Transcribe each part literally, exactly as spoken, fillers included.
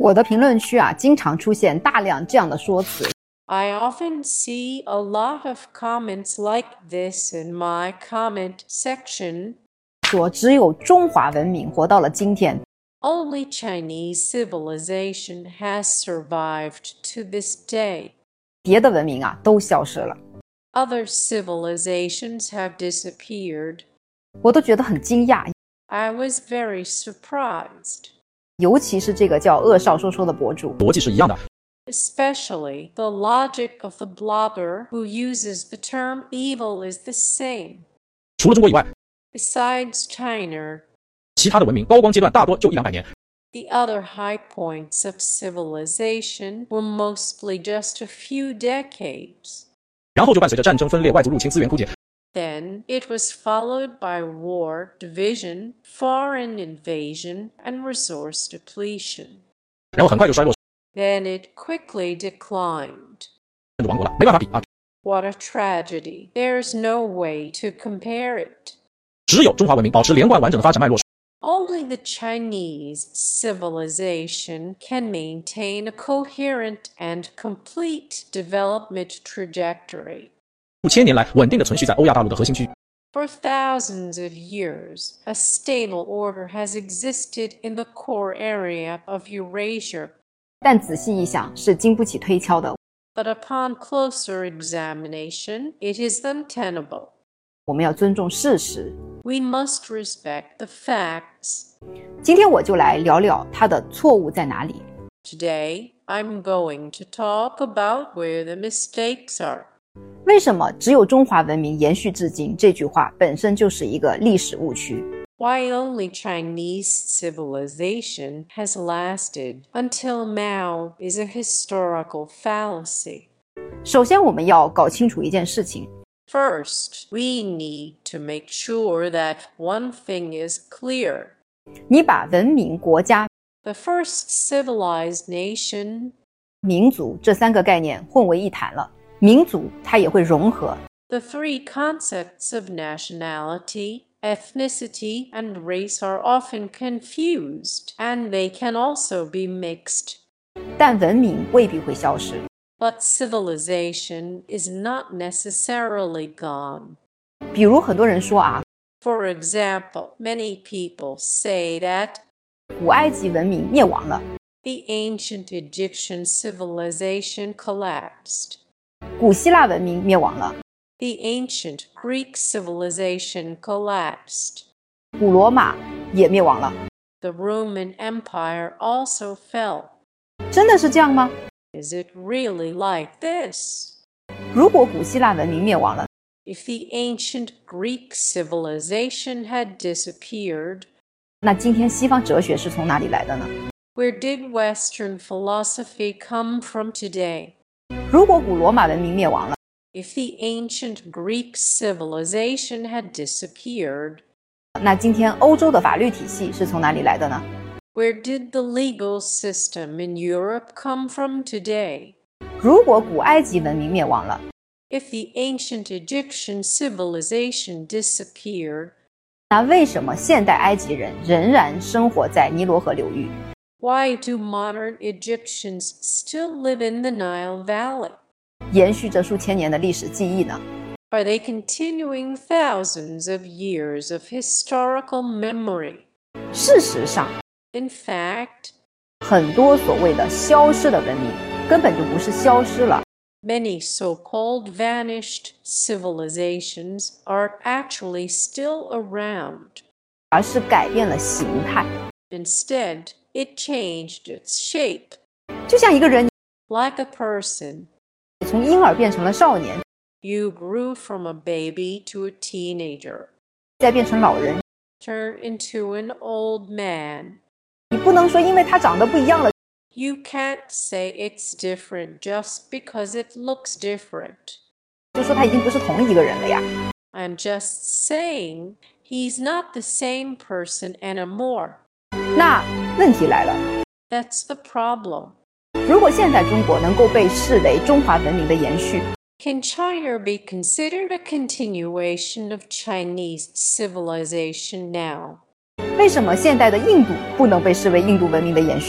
我的评论区啊，经常出现大量这样的说辞。 I often see a lot of comments like this in my comment section. 说只有中华文明活到了今天。 Only Chinese civilization has survived to this day. 别的文明啊都消失了。 Other civilizations have disappeared. 我都觉得很惊讶。 I was very surprised. 尤其是这个叫恶少说说的博主， 逻辑是一样的。 Especially the logic of the blogger who uses the term evil is the same. 除了中国以外， Besides China, 其他的文明高光阶段大多就一两百年。 the other high points of civilization were mostly just a few decades. 然后就伴随着战争、分裂、外族入侵、资源枯竭。 Then it was followed by war, division, foreign invasion, and resource depletion. 然后很快就衰落， Then it quickly declined. 就亡国了，没办法比啊！ What a tragedy. There's no way to compare it. 只有中华文明保持连贯完整的发展脉络。 Only the Chinese civilization can maintain a coherent and complete development trajectory. 数千年来稳定的存续在欧亚大陆的核心区。 For thousands of years, a stable order has existed in the core area of Eurasia. 但仔细一想是经不起推敲的。 But upon closer examination, it is untenable. 我们要尊重事实。 We must respect the facts. 今天我就来聊聊它的错误在哪里。 Today, I'm going to talk about where the mistakes are. 为什么只有中华文明延续至今？这句话本身就是一个历史误区。 Why only Chinese civilization has lasted until now is a historical fallacy. 首先，我们要搞清楚一件事情。 First, we need to make sure that one thing is clear. 你把文明、国家、 The first civilized nation, 民族这三个概念混为一谈了，民族它也会融合。 the three concepts of nationality, ethnicity, and race are often confused, and they can also be mixed. 但文明未必会消失。 But civilization is not necessarily gone. 比如很多人说啊， For example, many people say that 古埃及文明灭亡了， the ancient Egyptian civilization collapsed. 古希腊文明灭亡了， The ancient Greek civilization collapsed. 古罗马也灭亡了。 The Roman Empire also fell. 真的是这样吗？ Is it really like this? 如果古希腊文明灭亡了， If the ancient Greek civilization had disappeared, 那今天西方哲学是从哪里来的呢？ where did Western philosophy come from today? 如果古罗马文明灭亡了， If the ancient Greek civilization had disappeared, 那今天欧洲的法律体系是从哪里来的呢？ where did the legal system in Europe come from today? 如果古埃及文明灭亡了， If the ancient Egyptian civilization disappeared, 那为什么现代埃及人仍然生活在尼罗河流域？ why do modern Egyptians still live in the Nile Valley? 延续着数千年的历史记忆呢？ Are they continuing thousands of years of historical memory? 事实上， In fact, 很多所谓的消失的文明根本就不是消失了， many so-called vanished civilizations are actually still around. 而是改变了形态。 Instead, it changed its shape. 就像一个人 Like a person, 从婴儿变成了少年， you grew from a baby to a teenager, 再变成老人， turned into an old man. 你不能说因为他长得不一样了， You can't say it's different just because it looks different. 就说他已经不是同一个人了呀。 I'm just saying he's not the same person anymore. 那问题来了， That's the problem. 如果现在中国能够被视为中华文明的延续， Can China be considered a continuation of Chinese civilization now? 为什么现代的印度不能被视为印度文明的延续？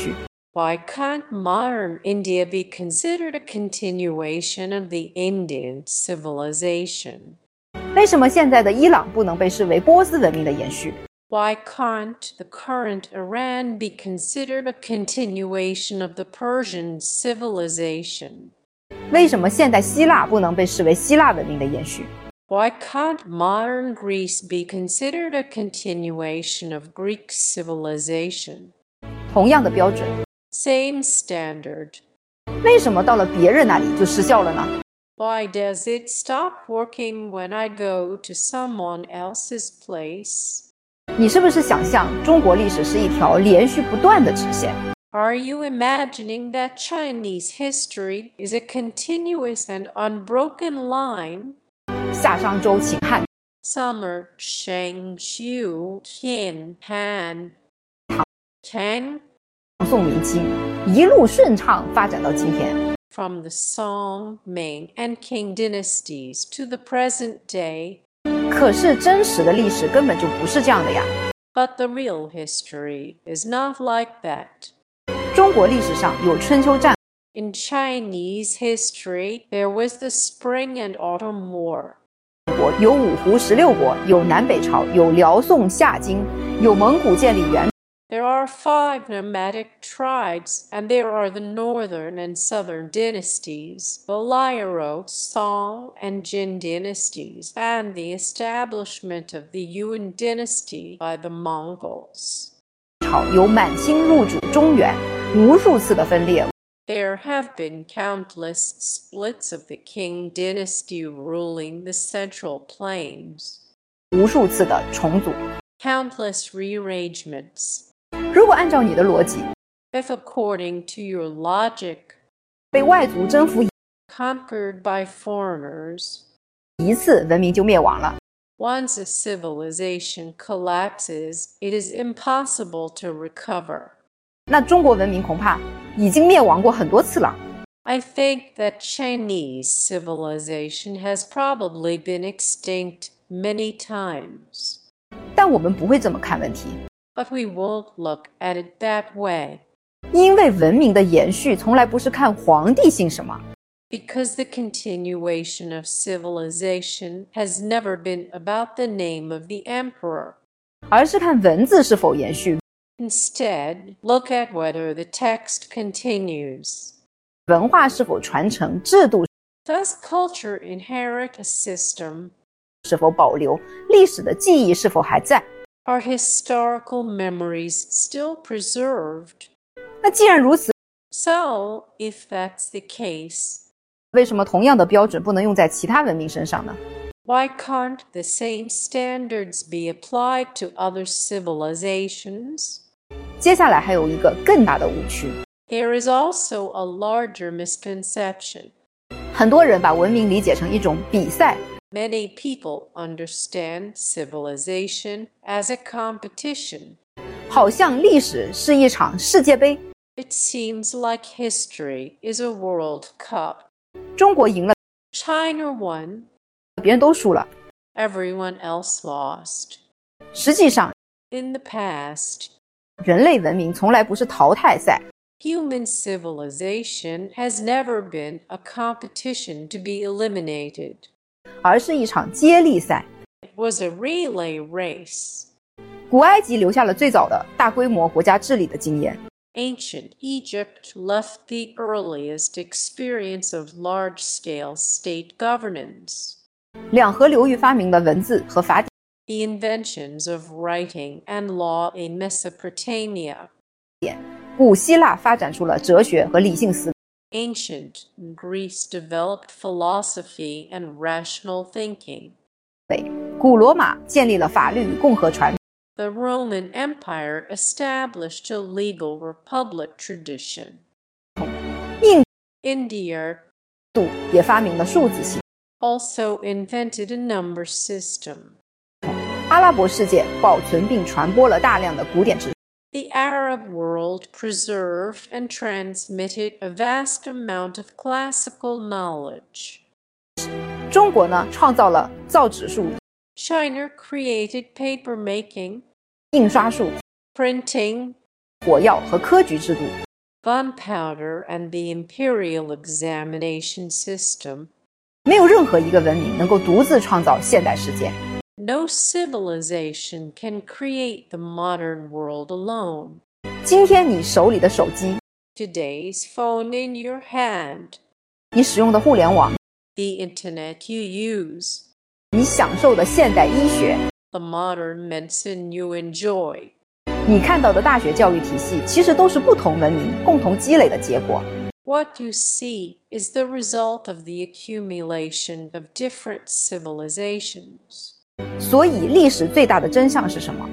Why can't modern India be considered a continuation of the Indian civilization? 为什么现在的伊朗不能被视为波斯文明的延续？ Why can't the current Iran be considered a continuation of the Persian civilization? 为什么现代希腊不能被视为希腊文明的延续？ Why can't modern Greece be considered a continuation of Greek civilization? 同样的标准， Same standard. 为什么到了别人那里就失效了呢？ Why does it stop working when I go to someone else's place? 你是不是想象中国历史是一条连续不断的直线？ Are you imagining that Chinese history is a continuous and unbroken line? 夏商周秦汉 Summer, Shang, Xiu, Qin, Han, Tang, 宋明清，一路顺畅发展到今天。 from the Song, Ming, and Qing dynasties to the present day. 可是真实的历史根本就不是这样的呀！ But the real history is not like that. 中国历史上有春秋战， In Chinese history, there was the Spring and Autumn War. 国有五胡十六国，有南北朝，有辽宋夏金，有蒙古建立元。 There are five nomadic tribes, and there are the northern and southern dynasties, the Lyra, Song, and Jin dynasties, and the establishment of the Yuan dynasty by the Mongols. 朝有满清入主中原，无数次的分裂， There have been countless splits of the Qing dynasty ruling the Central Plains, 无数次的重组。 countless rearrangements. 如果按照你的逻辑， If according to your logic, 被外族征服 conquered by foreigners, 一次，文明就灭亡了。 once a civilization collapses, it is impossible to recover. 那中国文明恐怕已经灭亡过很多次了。 I think that Chinese civilization has probably been extinct many times. 但我们不会这么看问题， But we won't look at it that way, 因为文明的延续从来不是看皇帝姓什么， because the continuation of civilization has never been about the name of the emperor. 而是看文字是否延续， Instead, look at whether the text continues. 文化是否传承，制度 Does culture inherit a system? 是否保留，历史的记忆是否还在。 Are historical memories still preserved? 那既然如此， So, if that's the case, 为什么同样的标准不能用在其他文明身上呢？ why can't the same standards be applied to other civilizations? 接下来还有一个更大的误区， There is also a larger misconception. 很多人把文明理解成一种比赛， Many people understand civilization as a competition. 好像历史是一场世界杯， It seems like history is a World Cup. 中国赢了， China won, 别人都输了。 everyone else lost. 实际上， In the past, 人类文明从来不是淘汰赛， human civilization has never been a competition to be eliminated. 而是一场接力赛。 It was a relay race. 古埃及留下了最早的大规模国家治理的经验， Ancient Egypt left the earliest experience of large-scale state governance. 两河流域发明了文字和法典， The inventions of writing and law in Mesopotamia. 古希腊发展出了哲学和理性思维， Ancient Greece developed philosophy and rational thinking. 古罗马建立了法律与共和传统， The Roman Empire established a legal republic tradition. 印 India 度也发明了数字系统， also invented a number system. 阿拉伯世界保存并传播了大量的古典知识， The Arab world preserved and transmitted a vast amount of classical knowledge. 中国呢创造了造纸术、 China created papermaking, 印刷术、 printing, 火药和科举制度， gunpowder and the imperial examination system. 没有任何一个文明能够独自创造现代世界。 No civilization can create the modern world alone. 今天你手里的手机， Today's phone in your hand, 你使用的互联网， the internet you use, 你享受的现代医学， the modern medicine you enjoy. 你看到的大学教育体系，其实都是不同文明共同积累的结果。 What you see is the result of the accumulation of different civilizations. 所以历史最大的真相是什么？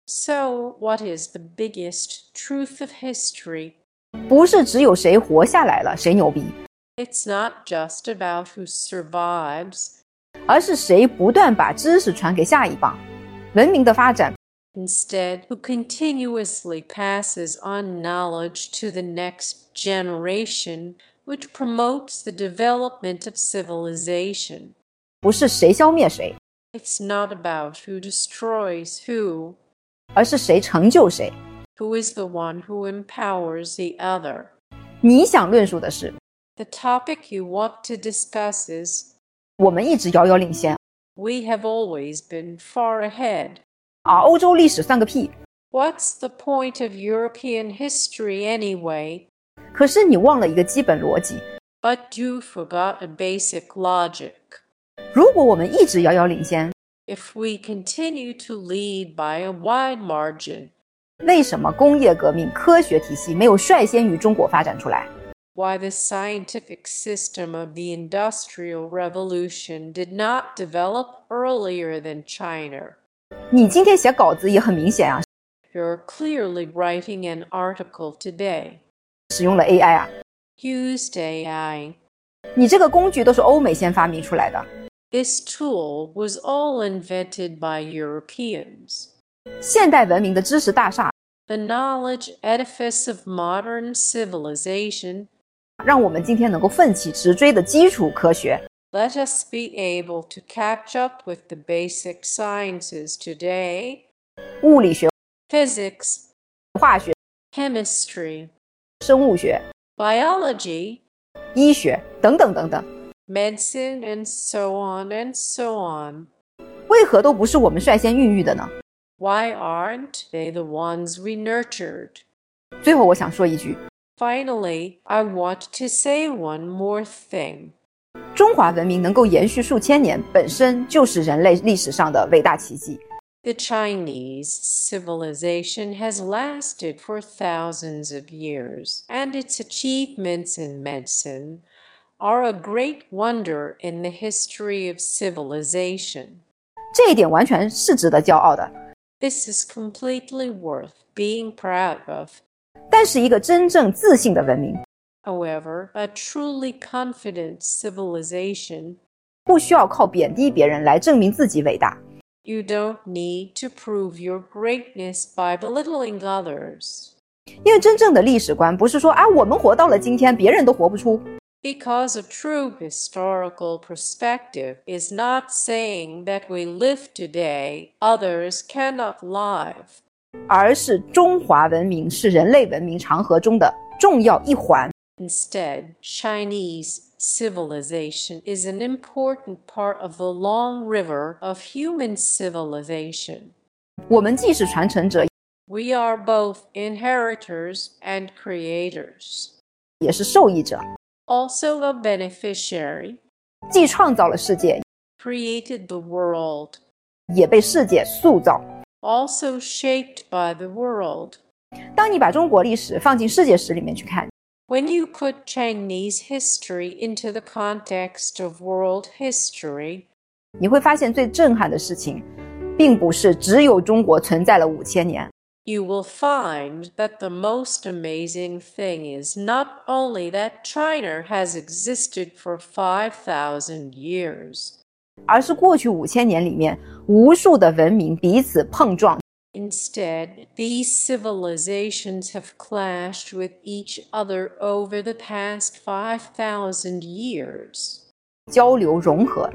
So, what is the biggest truth of history? 不是只有谁活下来了，谁牛逼， It's not just about who survives. 而是谁不断把知识传给下一棒。文明的发展 Instead, who continuously passes on knowledge to the next generation, which promotes the development of civilization. 不是谁消灭谁， It's not about who destroys who, 而是谁成就谁。 who is the one who empowers the other. 你想论述的是， The topic you want to discuss is, 我们一直遥遥领先， we have always been far ahead. 而欧洲历史算个屁。 What's the point of European history anyway? 可是你忘了一个基本逻辑， But you forgot a basic logic. 如果我们一直遥遥领先， If we continue to lead by a wide margin, 为什么工业革命科学体系没有率先于中国发展出来？ why the scientific system of the Industrial Revolution did not develop earlier than China? 你今天写稿子也很明显啊， You're clearly writing an article today. 使用了 A I 啊， Used A I. 你这个工具都是欧美先发明出来的。 This tool was all invented by Europeans. 现代文明的知识大厦 The knowledge edifice of modern civilization, 让我们今天能够奋起直追的基础科学， let us be able to catch up with the basic sciences today, 物理学、 physics, 化学、 chemistry, 生物学、 biology, 医学等等等等， medicine, and so on and so on. 为何都不是我们率先孕育的呢？ Why aren't they the ones we nurtured? 最后我想说一句， Finally, I want to say one more thing. 中华文明能够延续数千年，本身就是人类历史上的伟大奇迹。 The Chinese civilization has lasted for thousands of years, and its achievements in medicine are a great wonder in the history of civilization. 这一点完全是值得骄傲的。 This is completely worth being proud of. 但是一个真正自信的文明， However, a truly confident civilization, 不需要靠贬低别人来证明自己伟大。 you don't need to prove your greatness by belittling others. 因为真正的历史观不是说啊，我们活到了今天，别人都活不出。 Because a true historical perspective is not saying that we live today, others cannot live. 而是中华文明是人类文明长河中的重要一环。 Instead, Chinese civilization is an important part of the long river of human civilization. 我们既是传承者， We are both inheritors and creators, 也是受益者， also a beneficiary, 既创造了世界， created the world, 也被世界塑造。 also shaped by the world. 当你把中国历史放进世界史里面去看， When you put Chinese history into the context of world history, 你会发现最震撼的事情，并不是只有中国存在了五千年， you will find that the most amazing thing is not only that China has existed for five thousand years, 而是过去五千年里面，无数的文明彼此碰撞， instead, these civilizations have clashed with each other over the past five thousand years. 交流融合，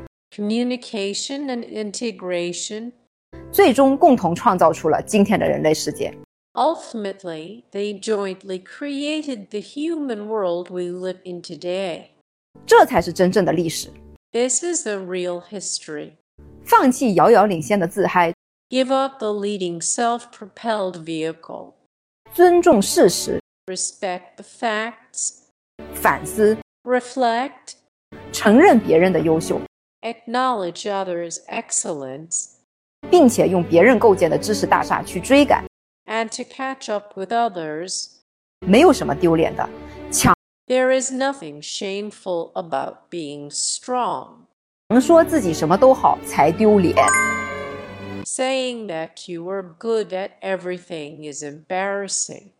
Communication and integration, 最终共同创造出了今天的人类世界。 Ultimately, they jointly created the human world we live in today. 这才是真正的历史。 This is the real history. 放弃遥遥领先的自嗨， Give up the leading self-propelled vehicle. 尊重事实， Respect the facts. 反思， Reflect. 承认别人的优秀， Acknowledge others' excellence. 并且用别人构建的知识大厦去追赶， And to catch up with others. 没有什么丢脸的。强 There is nothing shameful about being strong. 说自己什么都好才丢脸。 Saying that you are good at everything is embarrassing.